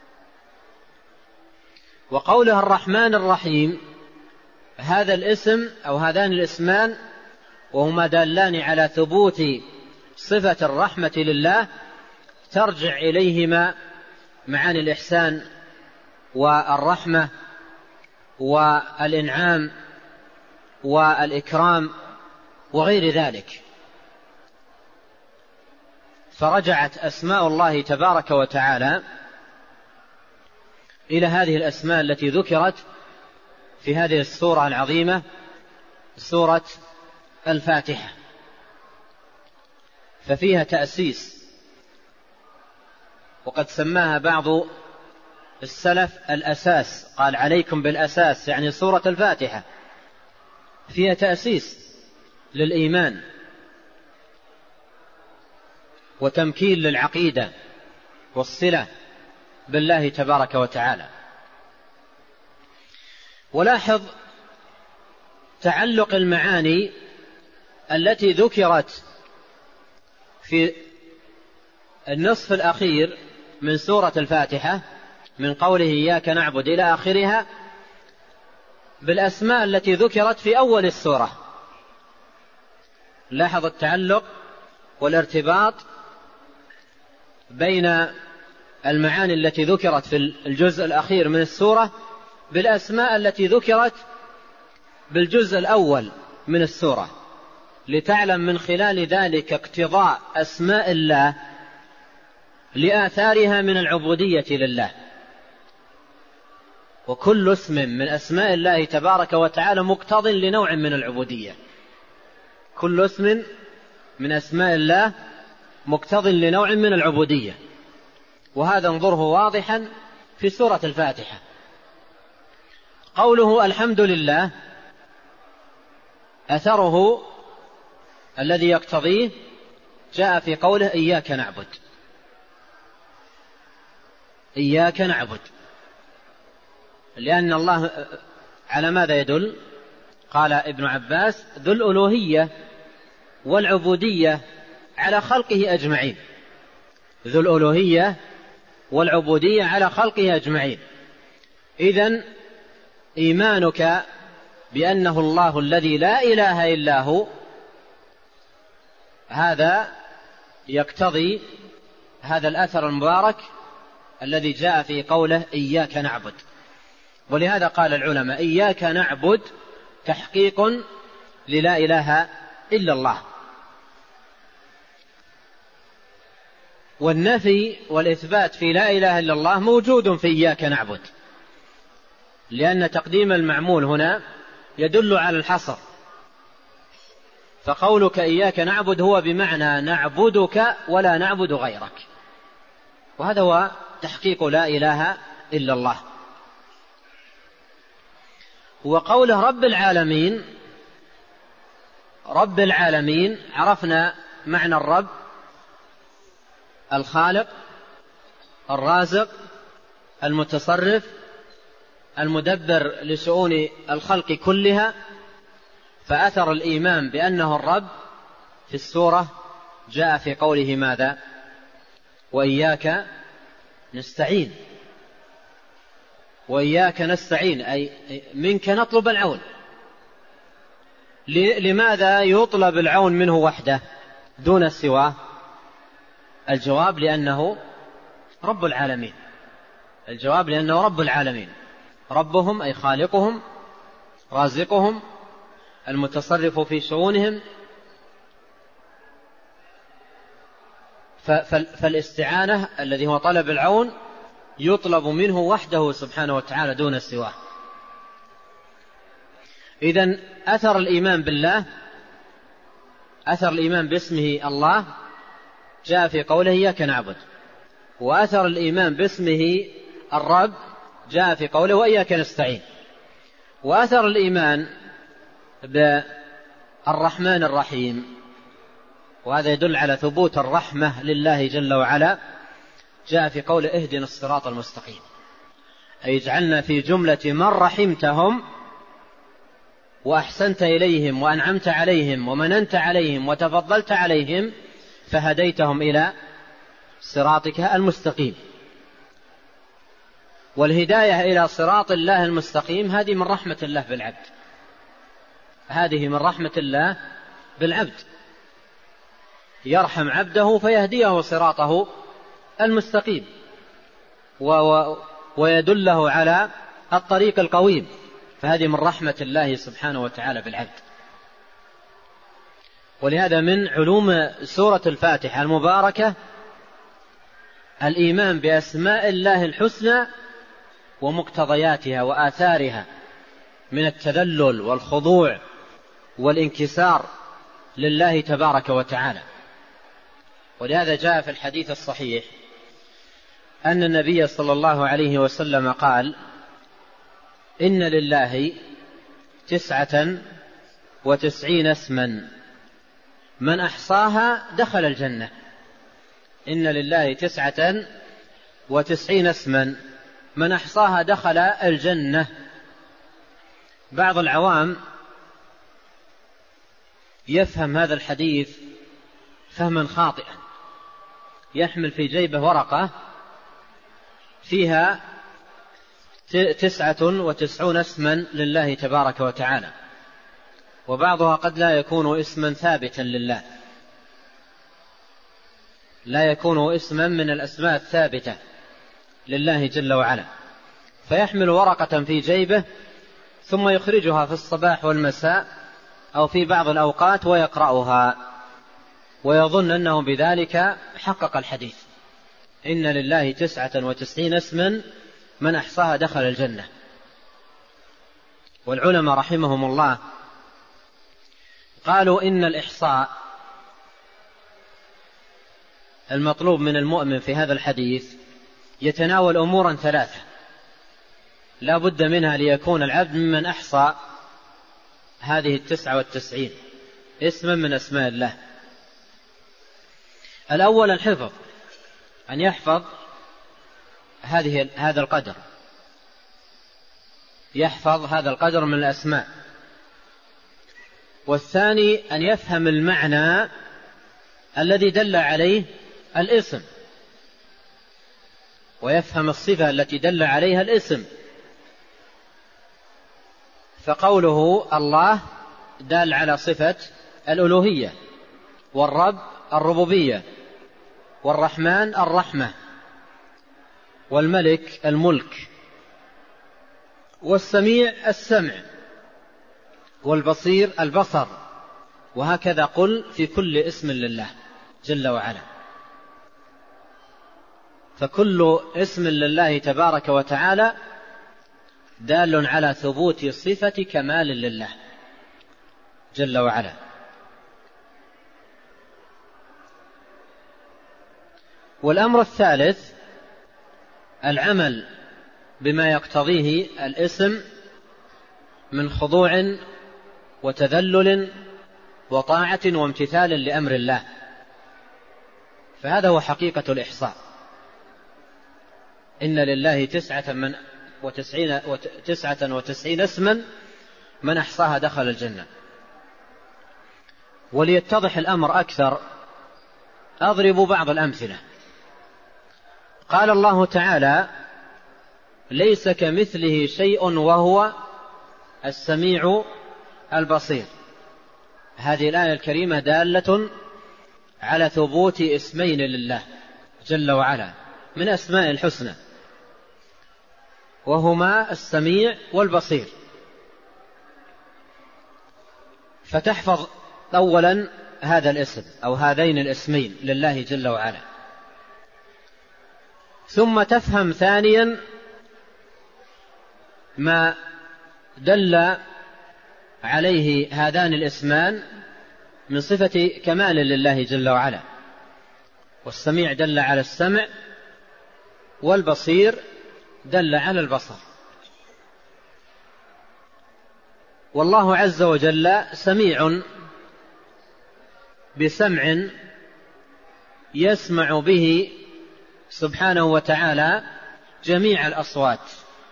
وقوله الرحمن الرحيم هذا الاسم أو هذان الاسمان وهما دالان على ثبوت صفة الرحمة لله ترجع إليهما معاني الإحسان والرحمة والإنعام والإكرام وغير ذلك. فرجعت أسماء الله تبارك وتعالى إلى هذه الأسماء التي ذكرت في هذه السورة العظيمة، سورة الفاتحة، ففيها تأسيس. وقد سماها بعض السلف الأساس، قال عليكم بالأساس، يعني سورة الفاتحة فيها تأسيس للإيمان وتمكين للعقيدة والصلة بالله تبارك وتعالى. ولاحظ تعلق المعاني التي ذكرت في النصف الأخير من سورة الفاتحة من قوله إياك نعبد إلى آخرها بالأسماء التي ذكرت في أول السورة. لاحظ التعلق والارتباط بين المعاني التي ذكرت في الجزء الأخير من السورة بالأسماء التي ذكرت بالجزء الأول من السورة، لتعلم من خلال ذلك اقتضاء أسماء الله لآثارها من العبودية لله. وكل اسم من أسماء الله تبارك وتعالى مقتض لنوع من العبودية، كل اسم من أسماء الله مقتض لنوع من العبودية، وهذا انظره واضحا في سورة الفاتحة. قوله الحمد لله أثره الذي يقتضيه جاء في قوله إياك نعبد، إياك نعبد، لأن الله على ماذا يدل؟ قال ابن عباس ذو الألوهية والعبودية على خلقه أجمعين، ذو الألوهية والعبودية على خلقه أجمعين. إذن إيمانك بأنه الله الذي لا إله إلا هو هذا يقتضي هذا الأثر المبارك الذي جاء في قوله إياك نعبد. ولهذا قال العلماء إياك نعبد تحقيق للا إله إلا الله. والنفي والإثبات في لا إله إلا الله موجود في إياك نعبد، لأن تقديم المعمول هنا يدل على الحصر، فقولك إياك نعبد هو بمعنى نعبدك ولا نعبد غيرك، وهذا هو تحقيق لا إله إلا الله. وقوله رب العالمين، رب العالمين عرفنا معنى الرب: الخالق، الرازق، المتصرف، المدبر لشؤون الخلق كلها. فأثر الإيمان بأنه الرب في السورة جاء في قوله ماذا؟ وإياك نستعين. وإياك نستعين أي منك نطلب العون. لماذا يطلب العون منه وحده دون سواه؟ الجواب لأنه رب العالمين. الجواب لأنه رب العالمين، ربهم أي خالقهم، رازقهم، المتصرف في شؤونهم. فالاستعانة الذي هو طلب العون يطلب منه وحده سبحانه وتعالى دون سواه. إذن أثر الإيمان بالله، أثر الإيمان باسمه الله جاء في قوله إياك نعبد، وأثر الإيمان باسمه الرب جاء في قوله وإياك نستعين. وأثر الإيمان بالرحمن الرحيم، وهذا يدل على ثبوت الرحمة لله جل وعلا، جاء في قوله اهدنا الصراط المستقيم، أي اجعلنا في جملة من رحمتهم وأحسنت إليهم وأنعمت عليهم ومننت عليهم وتفضلت عليهم فهديتهم إلى صراطك المستقيم. والهداية إلى صراط الله المستقيم هذه من رحمة الله بالعبد، هذه من رحمة الله بالعبد، يرحم عبده فيهديه صراطه المستقيم ويدله على الطريق القويم، فهذه من رحمة الله سبحانه وتعالى بالعبد. ولهذا من علوم سورة الفاتحة المباركة الإيمان بأسماء الله الحسنى ومقتضياتها وآثارها من التذلل والخضوع والانكسار لله تبارك وتعالى. ولهذا جاء في الحديث الصحيح أن النبي صلى الله عليه وسلم قال: إن لله 99 اسما من أحصاها دخل الجنة. إن لله 99 اسما من أحصاها دخل الجنة. بعض العوام يفهم هذا الحديث فهما خاطئا، يحمل في جيبه ورقة فيها 99 اسما لله تبارك وتعالى، وبعضها قد لا يكون اسما ثابتا لله، لا يكون اسما من الأسماء الثابتة لله جل وعلا، فيحمل ورقة في جيبه ثم يخرجها في الصباح والمساء أو في بعض الأوقات ويقرأها ويظن أنه بذلك حقق الحديث: إن لله 99 اسما من أحصاها دخل الجنة. والعلماء رحمهم الله قالوا إن الإحصاء المطلوب من المؤمن في هذا الحديث يتناول أمورا ثلاثة لا بد منها ليكون العبد ممن أحصى هذه 99 اسما من أسماء الله. الأول الحفظ، أن يحفظ هذا القدر، يحفظ هذا القدر من الأسماء. والثاني أن يفهم المعنى الذي دل عليه الاسم، ويفهم الصفة التي دل عليها الاسم. فقوله الله دال على صفة الألوهية، والرب الربوبية، والرحمن الرحمة، والملك الملك، والسميع السمع، والبصير البصر، وهكذا قل في كل اسم لله جل وعلا. فكل اسم لله تبارك وتعالى دال على ثبوت صفة كمال لله جل وعلا. والأمر الثالث العمل بما يقتضيه الاسم من خضوع وتذلل وطاعة وامتثال لأمر الله. فهذا هو حقيقة الإحصاء. إن لله 99 اسما من أحصاها دخل الجنة. وليتضح الأمر أكثر أضرب بعض الأمثلة. قال الله تعالى: ليس كمثله شيء وهو السميع البصير. هذه الآية الكريمة دالة على ثبوت اسمين لله جل وعلا من أسماء الحسنى، وهما السميع والبصير. فتحفظ أولا هذا الاسم أو هذين الاسمين لله جل وعلا، ثم تفهم ثانيا ما دل عليه هذان الاسمان من صفة كمال لله جل وعلا. والسميع دل على السمع، والبصير دل على البصر. والله عز وجل سميع بسمع يسمع به سبحانه وتعالى جميع الأصوات،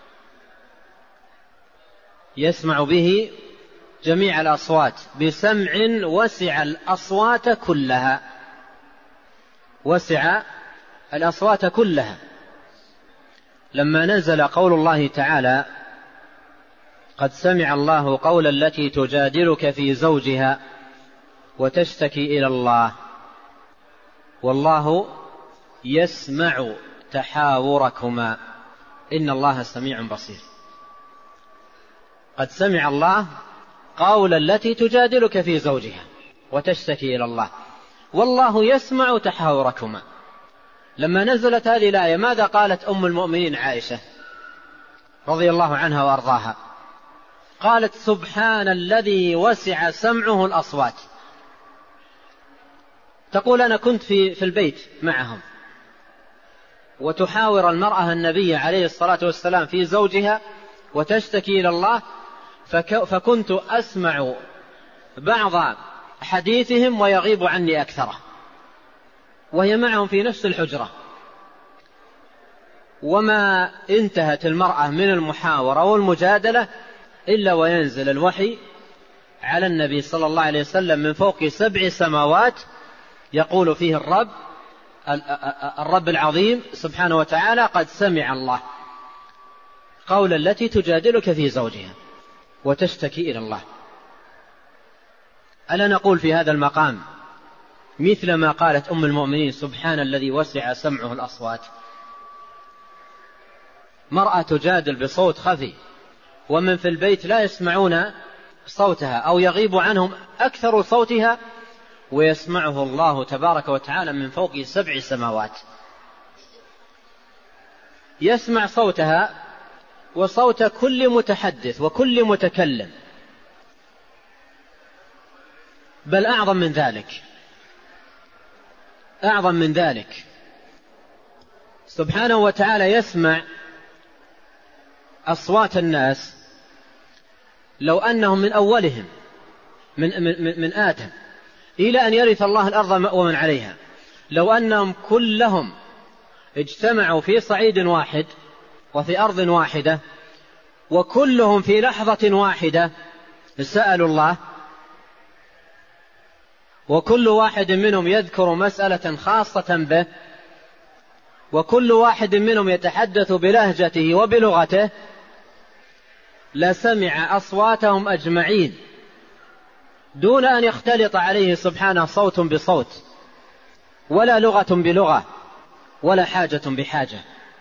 يسمع به جميع الأصوات بسمع وسع الأصوات كلها، وسع الأصوات كلها. لما نزل قول الله تعالى: قد سمع الله قول التي تجادلك في زوجها وتشتكي إلى الله والله يسمع تحاوركما إن الله سميع بصير. قد سمع الله قول التي تجادلك في زوجها وتشتكي إلى الله والله يسمع تحاوركما. لما نزلت هذه الآية ماذا قالت أم المؤمنين عائشة رضي الله عنها وأرضاها؟ قالت: سبحان الذي وسع سمعه الأصوات. تقول: أنا كنت في البيت معهم، وتحاور المرأة النبي عليه الصلاة والسلام في زوجها وتشتكي إلى الله، فكنت أسمع بعض حديثهم ويغيب عني أكثره، وهي معهم في نفس الحجرة. وما انتهت المرأة من المحاورة والمجادلة إلا وينزل الوحي على النبي صلى الله عليه وسلم من فوق 7 سماوات يقول فيه الرب العظيم سبحانه وتعالى: قد سمع الله قول التي تجادلك في زوجها وتشتكي إلى الله. ألا نقول في هذا المقام مثل ما قالت أم المؤمنين: سبحان الذي وسع سمعه الأصوات؟ مرأة تجادل بصوت خفي ومن في البيت لا يسمعون صوتها أو يغيب عنهم أكثر صوتها، ويسمعه الله تبارك وتعالى من فوق 7 سماوات. يسمع صوتها وصوت كل متحدث وكل متكلم، بل أعظم من ذلك سبحانه وتعالى يسمع أصوات الناس لو أنهم من أولهم من آدم إلى أن يرث الله الأرض ومن عليها، لو أنهم كلهم اجتمعوا في صعيد واحد وفي أرض واحدة وكلهم في لحظة واحدة سألوا الله، وكل واحد منهم يذكر مسألة خاصة به، وكل واحد منهم يتحدث بلهجته وبلغته، لسمع أصواتهم أجمعين دون أن يختلط عليه سبحانه صوت بصوت ولا لغة بلغة ولا حاجة بحاجة.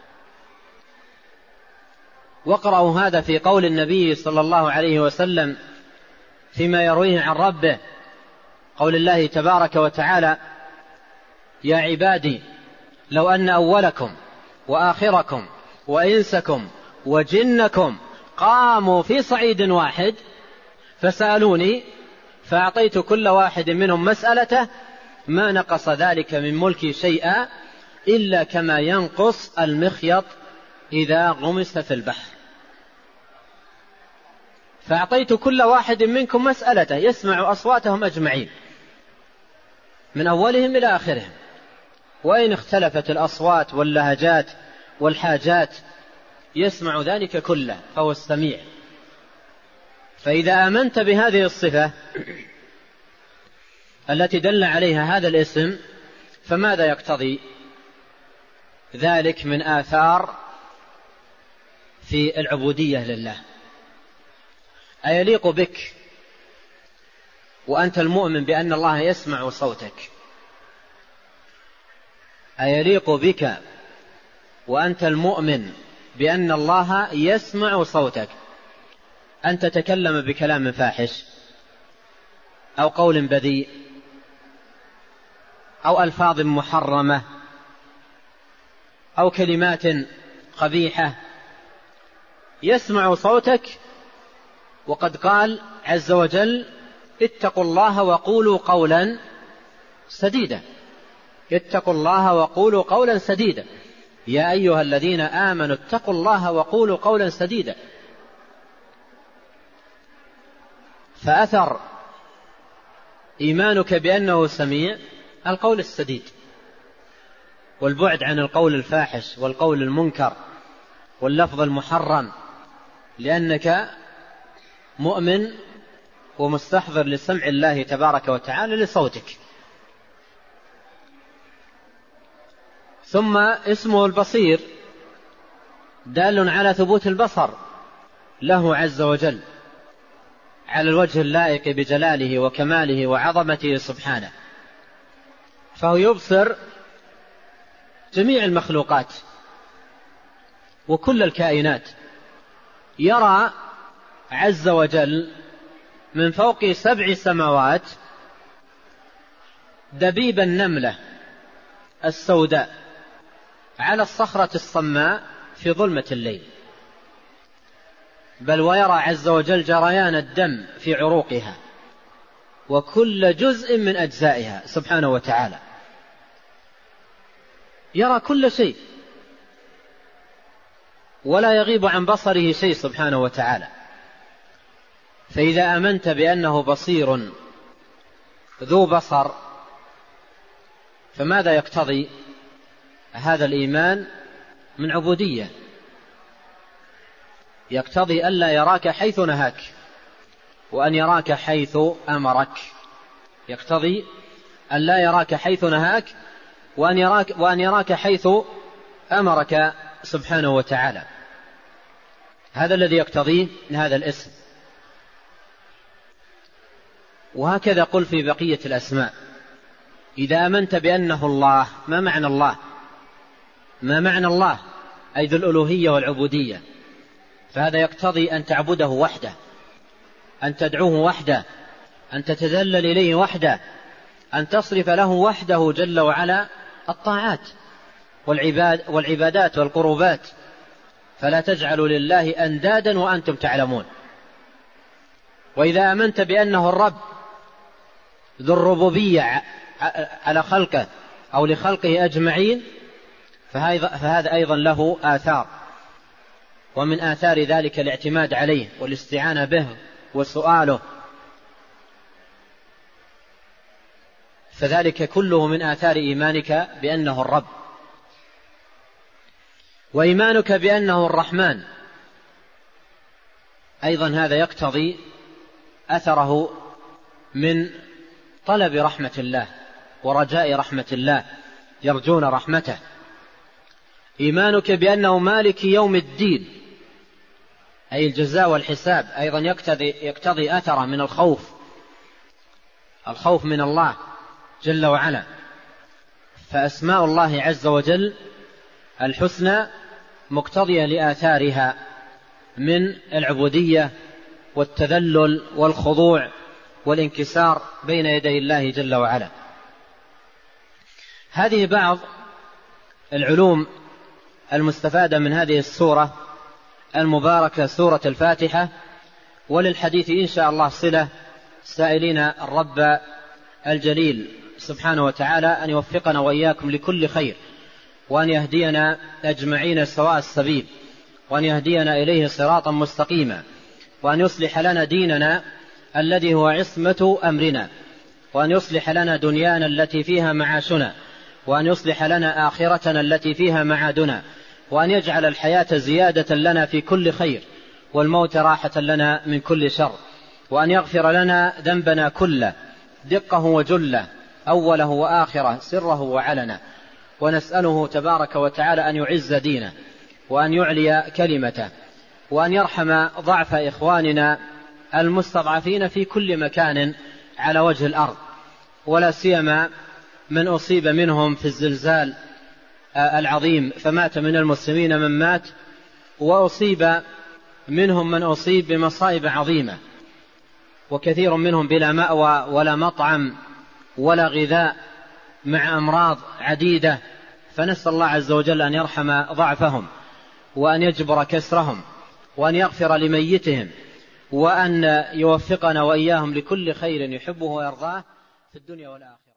واقرأوا هذا في قول النبي صلى الله عليه وسلم فيما يرويه عن ربه، قول الله تبارك وتعالى: يا عبادي لو أن أولكم وآخركم وإنسكم وجنكم قاموا في صعيد واحد فسألوني فأعطيت كل واحد منهم مسألته ما نقص ذلك من ملكي شيئا إلا كما ينقص المخيط إذا غمس في البحر. فأعطيت كل واحد منكم مسألته يسمع أصواتهم أجمعين من أولهم إلى آخرهم، وإن اختلفت الأصوات واللهجات والحاجات يسمع ذلك كله، فهو السميع. فإذا آمنت بهذه الصفة التي دل عليها هذا الاسم، فماذا يقتضي ذلك من آثار في العبودية لله؟ أيليق بك وأنت المؤمن بأن الله يسمع صوتك؟ أيليق بك وأنت المؤمن بأن الله يسمع صوتك أن تتكلم بكلام فاحش أو قول بذيء أو ألفاظ محرمة أو كلمات قبيحة؟ يسمع صوتك، وقد قال عز وجل: اتقوا الله وقولوا قولا سديدا. اتقوا الله وقولوا قولا سديدا، يا أيها الذين آمنوا اتقوا الله وقولوا قولا سديدا. فأثر إيمانك بأنه سميع القول السديد، والبعد عن القول الفاحش والقول المنكر واللفظ المحرم، لأنك مؤمن ومستحضر لسمع الله تبارك وتعالى لصوتك. ثم اسمه البصير دال على ثبوت البصر له عز وجل على الوجه اللائق بجلاله وكماله وعظمته سبحانه، فهو يبصر جميع المخلوقات وكل الكائنات، يرى عز وجل من فوق 7 سماوات دبيب النملة السوداء على الصخرة الصماء في ظلمة الليل، بل ويرى عز وجل جريان الدم في عروقها وكل جزء من أجزائها سبحانه وتعالى، يرى كل شيء ولا يغيب عن بصره شيء سبحانه وتعالى. فإذا آمنت بأنه بصير ذو بصر، فماذا يقتضي هذا الإيمان من عبودية؟ يقتضي ألا يراك حيث نهاك وأن يراك حيث أمرك، يقتضي ألا يراك حيث نهاك وأن يراك حيث أمرك سبحانه وتعالى. هذا الذي يقتضيه هذا الاسم. وهكذا قل في بقية الأسماء. إذا آمنت بأنه الله، ما معنى الله؟ ما معنى الله؟ أي ذو الألوهية والعبودية. فهذا يقتضي أن تعبده وحده، أن تدعوه وحده، أن تتذلل إليه وحده، أن تصرف له وحده جل وعلا الطاعات والعبادات والقربات، فلا تجعلوا لله أندادا وأنتم تعلمون. وإذا آمنت بأنه الرب ذو الربوبية على خلقه أو لخلقه أجمعين، فهذا أيضا له آثار، ومن آثار ذلك الاعتماد عليه والاستعانة به وسؤاله، فذلك كله من آثار إيمانك بأنه الرب. وإيمانك بأنه الرحمن أيضا هذا يقتضي أثره من طلب رحمة الله ورجاء رحمة الله، يرجون رحمته. إيمانك بأنه مالك يوم الدين أي الجزاء والحساب أيضا يقتضي أثره من الخوف من الله جل وعلا. فأسماء الله عز وجل الحسنى مقتضية لآثارها من العبودية والتذلل والخضوع والانكسار بين يدي الله جل وعلا. هذه بعض العلوم المستفادة من هذه السورة المباركة سورة الفاتحة، وللحديث إن شاء الله صلة، سائلين الرب الجليل سبحانه وتعالى أن يوفقنا وإياكم لكل خير وأن يهدينا أجمعين سواء السبيل، وأن يهدينا إليه صراطا مستقيما، وأن يصلح لنا ديننا الذي هو عصمة أمرنا، وأن يصلح لنا دنيانا التي فيها معاشنا، وأن يصلح لنا آخرتنا التي فيها معادنا، وأن يجعل الحياة زيادة لنا في كل خير، والموت راحة لنا من كل شر، وأن يغفر لنا ذنبنا كله دقه وجله، أوله وآخره، سره وعلنه. ونسأله تبارك وتعالى أن يعز دينه، وأن يعلي كلمته، وأن يرحم ضعف إخواننا المستضعفين في كل مكان على وجه الأرض، ولا سيما من أصيب منهم في الزلزال العظيم فمات من المسلمين من مات، وأصيب منهم من أصيب بمصائب عظيمة، وكثير منهم بلا مأوى ولا مطعم ولا غذاء، مع أمراض عديدة. فنسأل الله عز وجل أن يرحم ضعفهم، وأن يجبر كسرهم، وأن يغفر لميتهم، وأن يوفقنا وإياهم لكل خير يحبه ويرضاه في الدنيا والآخرة.